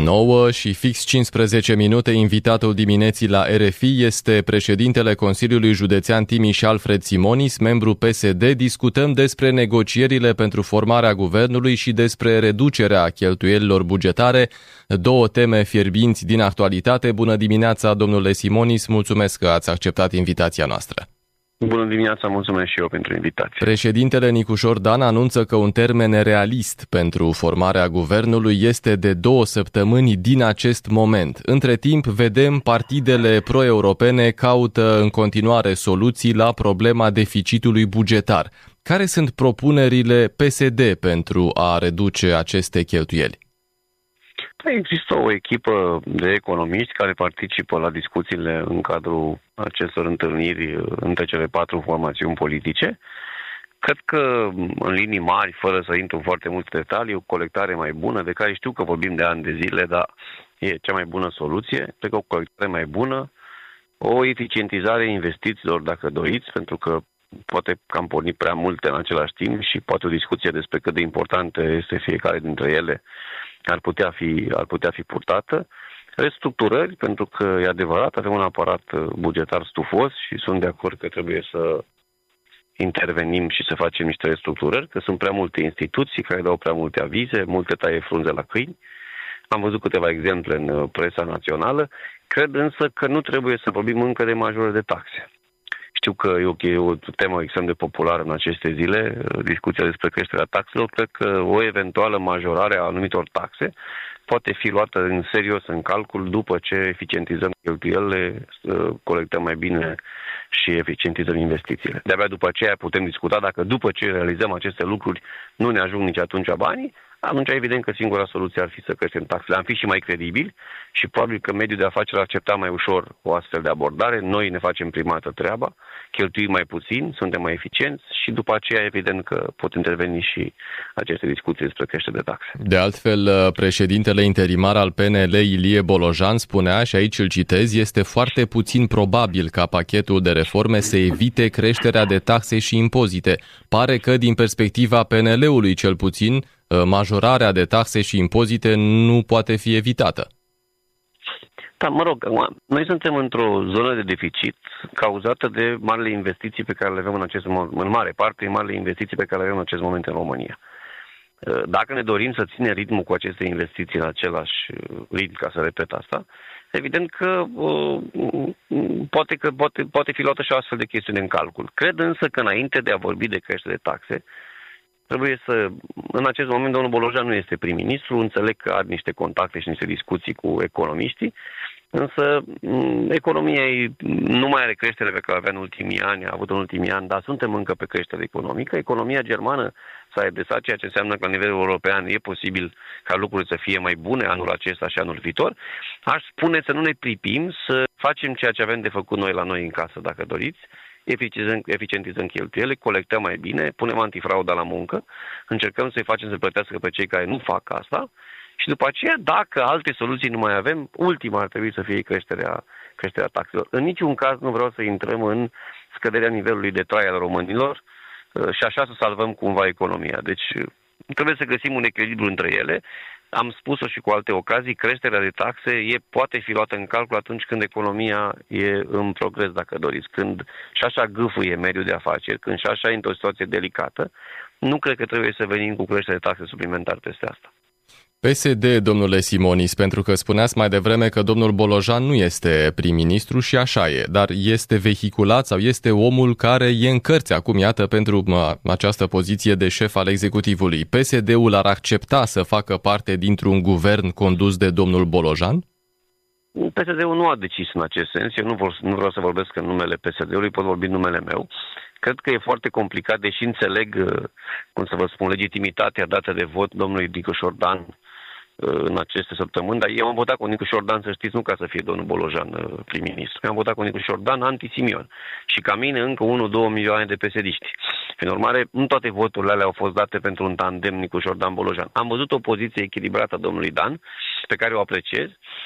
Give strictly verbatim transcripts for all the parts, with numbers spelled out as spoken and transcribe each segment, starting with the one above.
nouă și fix cincisprezece minute, invitatul dimineții la R F I este președintele Consiliului Județean Timiș, Alfred Simonis, membru P S D. Discutăm despre negocierile pentru formarea guvernului și despre reducerea cheltuielilor bugetare, două teme fierbinți din actualitate. Bună dimineața, domnule Simonis, mulțumesc că ați acceptat invitația noastră. Bună dimineața, mulțumesc și eu pentru invitație. Președintele Nicușor Dan anunță că un termen realist pentru formarea guvernului este de două săptămâni din acest moment. Între timp, vedem partidele pro-europene caută în continuare soluții la problema deficitului bugetar. Care sunt propunerile P S D pentru a reduce aceste cheltuieli? Există o echipă de economiști care participă la discuțiile în cadrul acestor întâlniri între cele patru formațiuni politice. Cred că, în linii mari, fără să intru în foarte multe detalii, o colectare mai bună, de care știu că vorbim de ani de zile, dar e cea mai bună soluție. Cred că o colectare mai bună, o eficientizare a investițiilor, dacă doriți, pentru că poate că am pornit prea multe în același timp și poate o discuție despre cât de importantă este fiecare dintre ele ar putea fi, ar putea fi purtată. Restructurări, pentru că e adevărat, avem un aparat bugetar stufos și sunt de acord că trebuie să intervenim și să facem niște restructurări, că sunt prea multe instituții care dau prea multe avize, multe taie frunze la câini. Am văzut câteva exemple în presa națională. Cred însă că nu trebuie să vorbim încă de majorări de taxe. Știu că e o temă extrem de populară în aceste zile, discuția despre creșterea taxelor. Cred că o eventuală majorare a anumitor taxe poate fi luată în serios în calcul după ce eficientizăm cheltuielile, colectăm mai bine și eficientizăm investițiile. De-abia după aceea putem discuta dacă după ce realizăm aceste lucruri nu ne ajung nici atunci banii, atunci evident că singura soluție ar fi să creștem taxele. Am fi și mai credibili și probabil că mediul de afaceri ar accepta mai ușor o astfel de abordare. Noi ne facem prima dată treaba, cheltuim mai puțin, suntem mai eficienți și după aceea evident că pot interveni și aceste discuții despre creștere de taxe. De altfel, președintele interimar al P N L, Ilie Bolojan, spunea, și aici îl citez, este foarte puțin probabil ca pachetul de reforme să evite creșterea de taxe și impozite. Pare că, din perspectiva P N L-ului cel puțin, majorarea de taxe și impozite nu poate fi evitată. Da, mă rog, noi suntem într-o zonă de deficit cauzată de marile investiții pe care le avem în acest moment, în mare parte, marile investiții pe care le avem în acest moment în România. Dacă ne dorim să ținem ritmul cu aceste investiții în același ritm, ca să repet asta, evident că uh, poate, că poate, poate fi luată și o astfel de chestiune în calcul. Cred însă că înainte de a vorbi de creștere de taxe, trebuie să, în acest moment, domnul Bolojan nu este prim-ministru, înțeleg că are niște contacte și niște discuții cu economiștii, însă economia ei nu mai are creștere pe care avea în ultimii ani, a avut în ultimii ani, dar suntem încă pe creștere economică. Economia germană s-a redresat, ceea ce înseamnă că la nivel european e posibil ca lucrurile să fie mai bune anul acesta și anul viitor. Aș spune să nu ne pripim, să facem ceea ce avem de făcut noi la noi în casă, dacă doriți, eficientizăm, eficientizăm cheltuielile, colectăm mai bine, punem antifrauda la muncă, încercăm să-i facem să plătească pe cei care nu fac asta și după aceea, dacă alte soluții nu mai avem, ultima ar trebui să fie creșterea, creșterea taxelor. În niciun caz nu vreau să intrăm în scăderea nivelului de trai al românilor și așa să salvăm cumva economia. Deci trebuie să găsim un echilibru între ele. Am spus-o și cu alte ocazii, creșterea de taxe e, poate fi luată în calcul atunci când economia e în progres, dacă doriți, când și așa gâfâie mediul de afaceri, când și așa e într-o situație delicată. Nu cred că trebuie să venim cu creștere de taxe suplimentar peste asta. P S D, domnule Simonis, pentru că spuneați mai devreme că domnul Bolojan nu este prim-ministru și așa e, dar este vehiculat sau este omul care e în cărți acum, iată, pentru această poziție de șef al executivului. P S D-ul ar accepta să facă parte dintr-un guvern condus de domnul Bolojan? P S D-ul nu a decis în acest sens. Eu nu, vor, nu vreau să vorbesc în numele P S D-ului, pot vorbi în numele meu. Cred că e foarte complicat, deși înțeleg, cum să vă spun, legitimitatea dată de vot domnului Nicușor Dan în aceste săptămâni, dar eu am votat cu Nicușor Dan, să știți, nu ca să fie domnul Bolojan prim-ministru. Eu am votat cu Nicușor Dan anti-Simion. Și ca mine încă unu două milioane de pesediști. Prin urmare, nu toate voturile alea au fost date pentru un tandem Nicușor Dan-Bolojan. Am văzut o poziție echilibrată a domnului Dan, pe care o apreciez.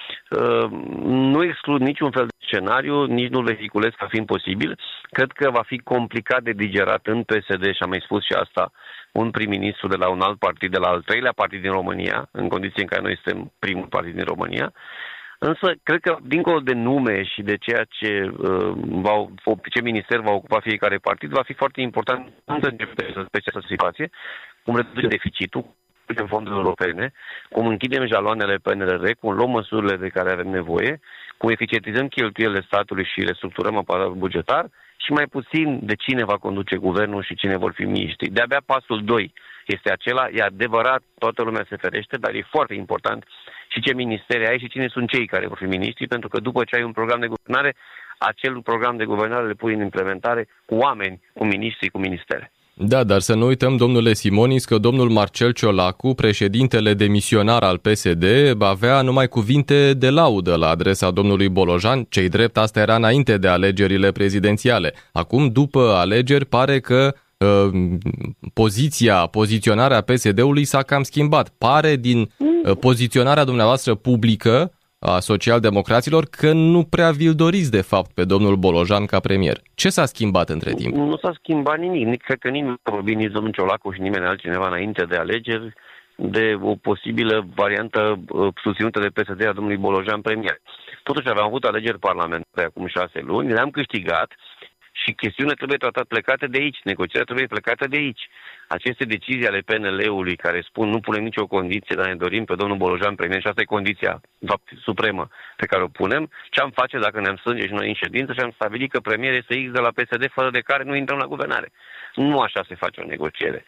Nu exclud niciun fel de scenariu, nici nu vehiculez ca fiind posibil. Cred că va fi complicat de digerat în P S D, și am mai spus și asta, un prim-ministru de la un alt partid, de la al treilea partid din România, în condiții în care noi suntem primul partid din România. Însă, cred că, dincolo de nume și de ceea ce, uh, va, ce minister va ocupa fiecare partid, va fi foarte important cum să începem pe această situație, cum reducem deficitul, în fondurile europene, cum închidem jaloanele P N R R, cum luăm măsurile de care avem nevoie, cum eficientizăm cheltuielile statului și restructurăm aparatul bugetar și mai puțin de cine va conduce guvernul și cine vor fi miniștri. De-abia pasul doi este acela, e adevărat, toată lumea se ferește, dar e foarte important și ce ministere ai și cine sunt cei care vor fi miniștri, pentru că după ce ai un program de guvernare, acel program de guvernare le pui în implementare cu oameni, cu miniștri, cu ministere. Da, dar să nu uităm, domnule Simonis, că domnul Marcel Ciolacu, președintele demisionar al P S D, avea numai cuvinte de laudă la adresa domnului Bolojan. Ce-i drept, asta era înainte de alegerile prezidențiale. Acum, după alegeri, pare că uh, poziția, poziționarea P S D-ului s-a cam schimbat. Pare din uh, poziționarea dumneavoastră publică a socialdemocraților că nu prea vi-l doriți de fapt pe domnul Bolojan ca premier. Ce s-a schimbat între timp? Nu, nu s-a schimbat nimic. Cred că nimeni nu a vorbit, nici domnul Ciolacu și nimeni altcineva înainte de alegeri, de o posibilă variantă uh, susținută de P S D a domnului Bolojan premier. Totuși aveam avut alegeri parlamentare acum șase luni, le-am câștigat și chestiunile trebuie tratate plecate de aici, negocierea trebuie plecată de aici. Aceste decizii ale P N L-ului care spun nu punem nicio condiție, dar ne dorim pe domnul Bolojan premier și asta e condiția, de fapt, supremă pe care o punem, ce am face dacă ne-am strânge și noi în ședință și am stabilit că premier este X de la P S D, fără de care nu intrăm la guvernare. Nu așa se face o negociere.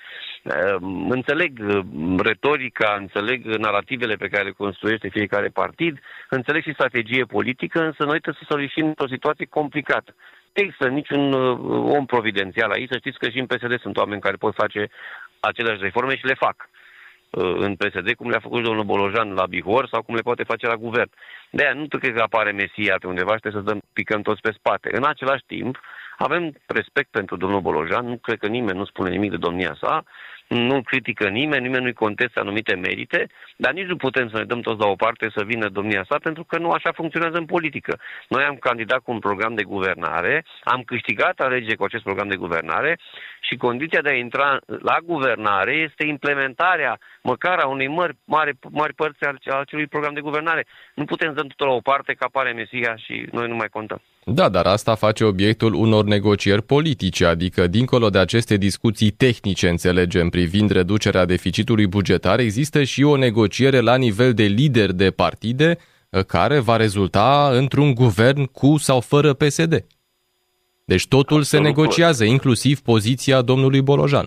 Înțeleg retorica, înțeleg narativele pe care le construiește fiecare partid, înțeleg și strategie politică, însă noi trebuie să ieșim într-o situație complicată. Există niciun om providențial aici, să știți că și în P S D sunt oameni care pot face aceleași reforme și le fac în P S D, cum le-a făcut domnul Bolojan la Bihor sau cum le poate face la guvern. De-aia nu cred că apare Mesia pe undeva și trebuie să dăm, picăm toți pe spate. În același timp, avem respect pentru domnul Bolojan, nu cred că nimeni nu spune nimic de domnia sa, nu critică nimeni, nimeni nu-i contestă anumite merite, dar nici nu putem să ne dăm toți la o parte să vină domnia sa, pentru că nu așa funcționează în politică. Noi am candidat cu un program de guvernare, am câștigat alegeri cu acest program de guvernare și condiția de a intra la guvernare este implementarea măcar a unei mari, mari, mari părți al acelui program de guvernare. Nu putem să dăm totul la o parte, că apare Mesia și noi nu mai contăm. Da, dar asta face obiectul unor negocieri politice, adică dincolo de aceste discuții tehnice, înțelegem, privind reducerea deficitului bugetar, există și o negociere la nivel de lideri de partide care va rezulta într-un guvern cu sau fără P S D. Deci totul Absolut. se negociază, inclusiv poziția domnului Bolojan.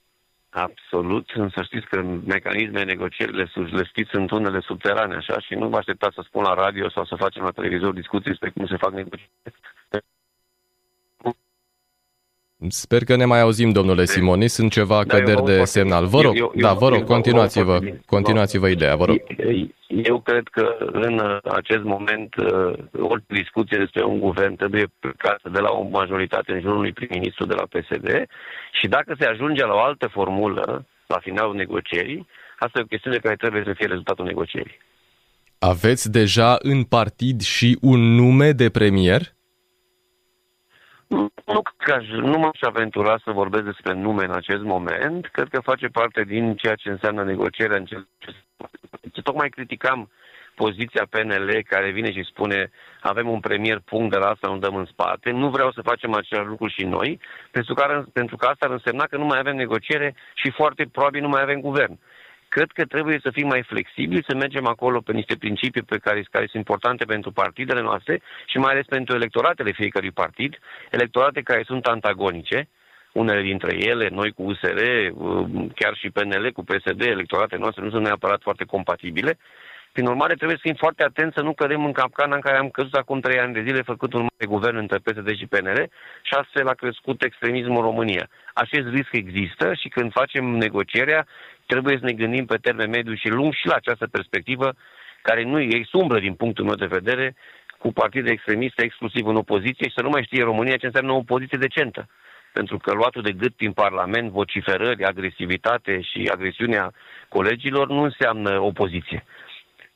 Absolut, însă știți că mecanismele negocierile le știți în tunele subterane, așa, și nu vă așteptați să spun la radio sau să facem la televizor discuții despre cum se fac negocieri. Sper că ne mai auzim, domnule Simonis, sunt ceva da, căderi de semnal. Vă rog, eu, eu, da, vă rog, continuați-vă, continuați-vă ideea, vă rog. Eu cred că în acest moment orice discuție despre un guvern trebuie plecată de la o majoritate în jurul unui prim-ministru de la P S D și dacă se ajunge la o altă formulă la finalul negocierii, asta e o chestiune care trebuie să fie rezultatul negocierii. Aveți deja în partid și un nume de premier? Nu, nu, nu m-aș aventura să vorbesc despre nume în acest moment. Cred că face parte din ceea ce înseamnă negocierea. În cel... Tocmai criticam poziția P N L care vine și spune avem un premier, punct, de la asta nu dăm în spate. Nu vreau să facem același lucru și noi, pentru că, pentru că asta ar însemna că nu mai avem negociere și foarte probabil nu mai avem guvern. Cred că trebuie să fim mai flexibili, să mergem acolo pe niște principii pe care, care sunt importante pentru partidele noastre și mai ales pentru electoratele fiecărui partid, electorate care sunt antagonice, unele dintre ele, noi cu U S R, chiar și P N L cu P S D, electorate noastre nu sunt neapărat foarte compatibile. Prin urmare, trebuie să fim foarte atenți să nu cădem în capcana în care am căzut acum trei ani de zile făcut un mare guvern între P S D și P N L și astfel a crescut extremismul în România. Acest risc există și când facem negocierea, trebuie să ne gândim pe termen mediu și lung și la această perspectivă, care nu e sumbră din punctul meu de vedere, cu partide extremiste exclusiv în opoziție și să nu mai știe România ce înseamnă o opoziție decentă. Pentru că luatul de gât din Parlament, vociferări, agresivitate și agresiunea colegilor nu înseamnă opoziție.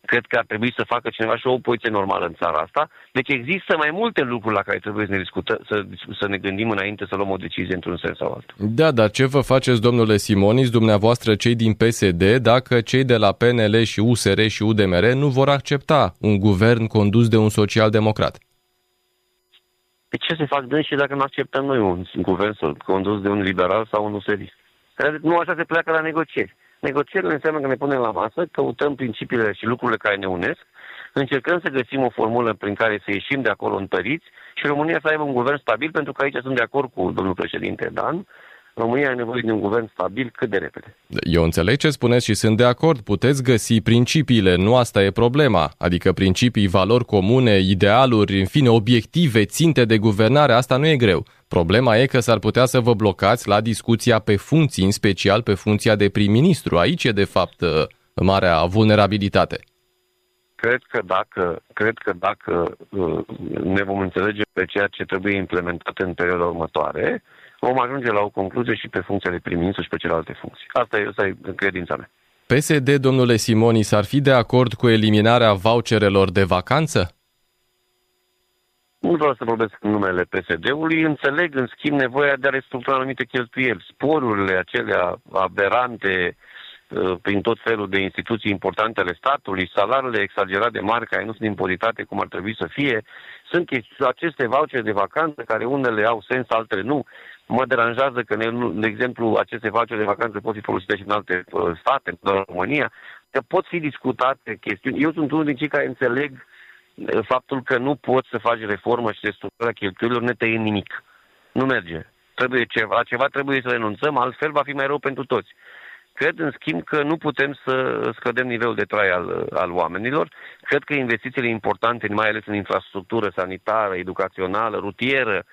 Cred că ar trebui să facă cineva și o opoziție normală în țara asta. Deci există mai multe lucruri la care trebuie să ne discutăm, să, să ne gândim înainte să luăm o decizie într-un sens sau altul. Da, dar ce vă faceți, domnule Simonis, dumneavoastră cei din P S D, dacă cei de la P N L și U S R și U D M R nu vor accepta un guvern condus de un social-democrat? Pe ce se fac dânsii dacă nu acceptăm noi un guvern condus de un liberal sau un userist? Nu așa se pleacă la negocieri. Negocierile înseamnă că ne punem la masă, căutăm principiile și lucrurile care ne unesc, încercăm să găsim o formulă prin care să ieșim de acolo întăriți și România să aibă un guvern stabil, pentru că aici sunt de acord cu domnul președinte Dan. România are nevoie de un guvern stabil cât de repede. Eu înțeleg ce spuneți și sunt de acord. Puteți găsi principiile, nu asta e problema. Adică principii, valori comune, idealuri, în fine, obiective, ținte de guvernare, asta nu e greu. Problema e că s-ar putea să vă blocați la discuția pe funcții, în special pe funcția de prim-ministru. Aici e, de fapt, marea vulnerabilitate. Cred că dacă, cred că dacă ne vom înțelege pe ceea ce trebuie implementat în perioada următoare, vom ajunge la o concluzie și pe funcția de prim-ministru și pe celelalte funcții. Asta e, asta e credința mea. P S D, domnule Simonis, ar fi de acord cu eliminarea voucherelor de vacanță? Nu vreau să vorbesc în numele P S D-ului, înțeleg în schimb nevoia de a restructura anumite cheltuieli. Sporurile acelea aberante prin tot felul de instituții importante ale statului, salariile exagerat de mari care nu sunt impozitate cum ar trebui să fie, sunt aceste vouchere de vacanță care unele au sens, altele nu. Mă deranjează că, de exemplu, aceste vouchere de vacanță pot fi folosite și în alte state, în România, că pot fi discutate chestiuni. Eu sunt unul din cei care înțeleg faptul că nu poți să faci reformă și restructurarea cheltuielilor netăind nimic. Nu merge. Trebuie ceva, ceva trebuie să renunțăm, altfel va fi mai rău pentru toți. Cred, în schimb, că nu putem să scădem nivelul de trai al, al oamenilor. Cred că investițiile importante, mai ales în infrastructură sanitară, educațională, rutieră,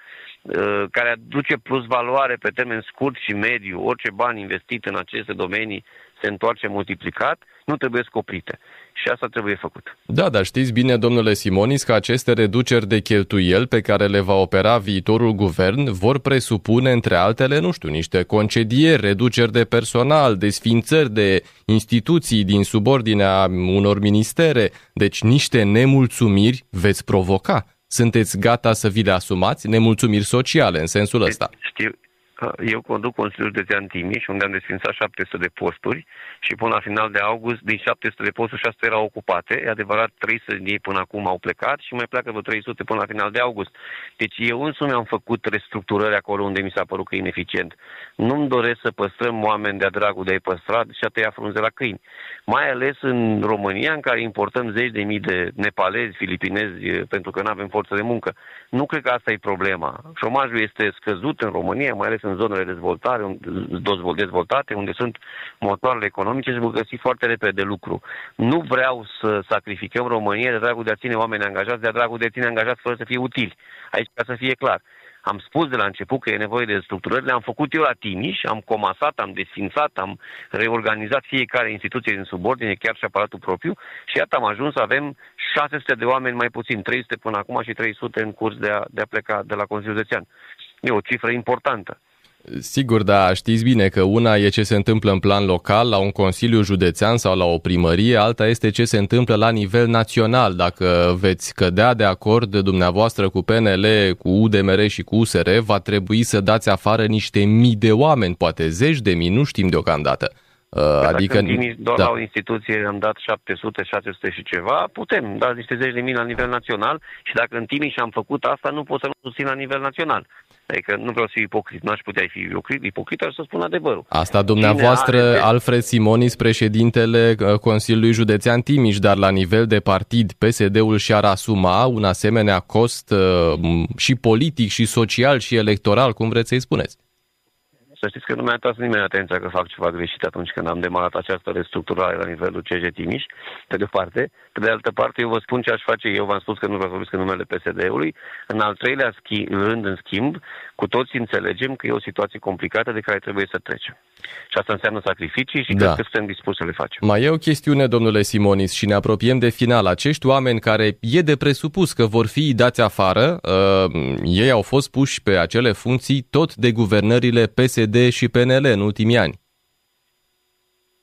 care aduce plus valoare pe termen scurt și mediu, orice bani investit în aceste domenii se întoarce multiplicat, nu trebuie scoprite. Și asta trebuie făcut. Da, dar știți bine, domnule Simonis, că aceste reduceri de cheltuieli pe care le va opera viitorul guvern vor presupune, între altele, nu știu, niște concedieri, reduceri de personal, desființări de instituții din subordinea unor ministere, deci niște nemulțumiri veți provoca. Sunteți gata să vi le asumați? Nemulțumiri sociale, în sensul ăsta. Știu. Eu conduc Consiliul Județean Timiș, unde am desfințat șapte sute de posturi și până la final de august, din șapte sute de posturi, șase sute erau ocupate. E adevărat, trei sute din ei până acum au plecat și mai pleacă vreo trei sute până la final de august. Deci eu însumi am făcut restructurări acolo unde mi s-a părut că e ineficient. Nu-mi doresc să păstrăm oameni de-a dragul de a-i păstra și a tăia frunze la câini. Mai ales în România, în care importăm zeci de mii de nepalezi, filipinezi, pentru că nu avem forță de muncă. Nu cred că asta e problema. Șomajul este scăzut în România, mai ales în zonele dezvoltate, dezvoltate, unde sunt motoarele economice și vor găsi foarte repede lucru. Nu vreau să sacrificăm România de dragul de a ține oameni angajați, de dragul de a ține angajați fără să fie utili. Aici, ca să fie clar. Am spus de la început că e nevoie de structurări, le-am făcut eu la Timiș, am comasat, am desfințat, am reorganizat fiecare instituție din subordine, chiar și aparatul propriu și iată am ajuns să avem șase sute de oameni mai puțin, trei sute până acum și trei sute în curs de a, de a pleca de la Consiliul Județean. E o cifră importantă. Sigur, dar știți bine că una e ce se întâmplă în plan local, la un consiliu județean sau la o primărie, alta este ce se întâmplă la nivel național. Dacă veți cădea de acord dumneavoastră cu P N L, cu U D M R și cu U S R, va trebui să dați afară niște mii de oameni, poate zeci de mii, nu știm deocamdată. Dar adică dacă doar da. La o instituție am dat șapte sute, șase sute și ceva, putem da niște zeci de mii la nivel național și dacă în Timiș am făcut asta, nu pot să nu susțin la nivel național. Adică nu vreau să fiu ipocrit, n-aș putea fi ipocrit, ar să spun adevărul. Asta dumneavoastră, are... Alfred Simonis, președintele Consiliului Județean Timiș, dar la nivel de partid, P S D-ul și-ar asuma un asemenea cost uh, și politic, și social, și electoral, cum vreți să-i spuneți? Să știți că nu mi-a atras nimeni atenția că fac ceva greșit atunci când am demarat această restructurare la nivelul C J Timiș, pe de o parte. Pe de altă parte, eu vă spun ce aș face, eu v-am spus că nu vreau să vorbesc în numele P S D-ului. În al treilea schi- rând, în schimb, cu toți înțelegem că e o situație complicată de care trebuie să trecem. Și asta înseamnă sacrificii și da. Cred că suntem dispuși să le facem. Mai e o chestiune, domnule Simonis, și ne apropiem de final. Acești oameni care e de presupus că vor fi dați afară, uh, ei au fost puși pe acele funcții tot de guvernările P S D și P N L în ultimii ani.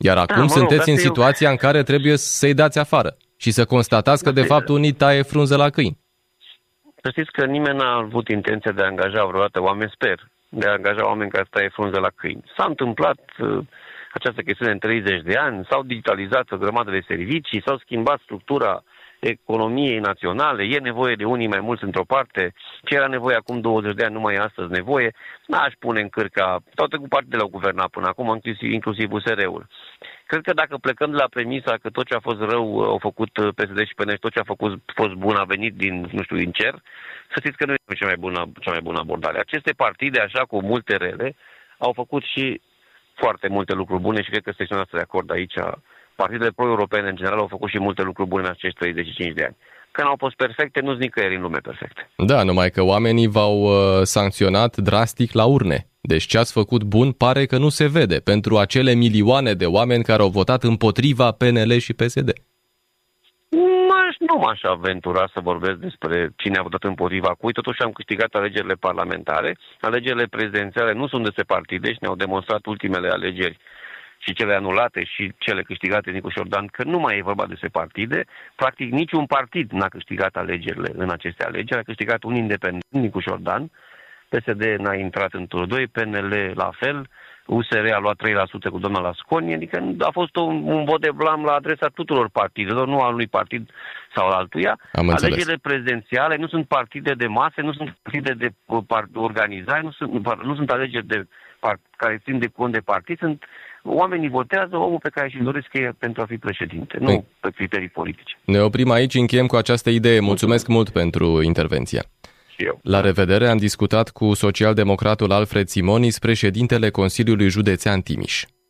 Iar acum da, mă rog, sunteți în eu... situația în care trebuie să-i dați afară și să constatați că, de fapt, unii taie frunză la câini. Să știți că nimeni n-a avut intenția de a angaja vreodată oameni, sper, de a angaja oameni care să taie frunză la câini. S-a întâmplat uh, această chestiune în treizeci de ani, s-au digitalizat o grămadă de servicii, s-au schimbat structura economiei naționale, e nevoie de unii mai mulți într-o parte, ce era nevoie acum douăzeci de ani nu mai e astăzi nevoie, n-aș pune în cârca, toate cu partidele au guvernat până acum, inclusiv, inclusiv U S R-ul. Cred că dacă plecăm de la premisa că tot ce a fost rău au făcut P S D și P N și tot ce a făcut fost bun a venit din, nu știu, din cer, să știți că nu e cea mai bună, cea mai bună abordare. Aceste partide, așa, cu multe rele, au făcut și foarte multe lucruri bune și cred că sunteți noastră de acord aici. Partidele pro-europene, în general, au făcut și multe lucruri bune în acești treizeci și cinci de ani. Că n-au fost perfecte, nu-s nicăieri în lume perfecte. Da, numai că oamenii v-au uh, sancționat drastic la urne. Deci ce ați făcut bun pare că nu se vede pentru acele milioane de oameni care au votat împotriva P N L și P S D. M-aș, nu m-aș aventura să vorbesc despre cine a votat împotriva cui. Totuși am câștigat alegerile parlamentare. Alegerile prezidențiale nu sunt despre partide și ne-au demonstrat ultimele alegeri și cele anulate și cele câștigate de Nicu Șordan, că nu mai e vorba despre partide. Practic niciun partid n-a câștigat alegerile în aceste alegeri. A câștigat un independent, Nicu Șordan. P S D n-a intrat în turul doi, P N L la fel, U S R a luat trei la sută cu doamna Lasconi, adică a fost un, un vot de blam la adresa tuturor partidelor, nu al unui partid sau al altuia. Alegerile prezidențiale nu sunt partide de mase, nu sunt partide de organizare, nu sunt, nu sunt alegeri de, care țin de cont de partid, sunt oamenii votează omul pe care și-l doresc e pentru a fi președinte, nu Ei. pe criterii politice. Ne oprim aici, încheiem cu această idee. Mulțumesc mult pentru intervenția. Eu. La revedere, am discutat cu socialdemocratul Alfred Simonis, președintele Consiliului Județean Timiș.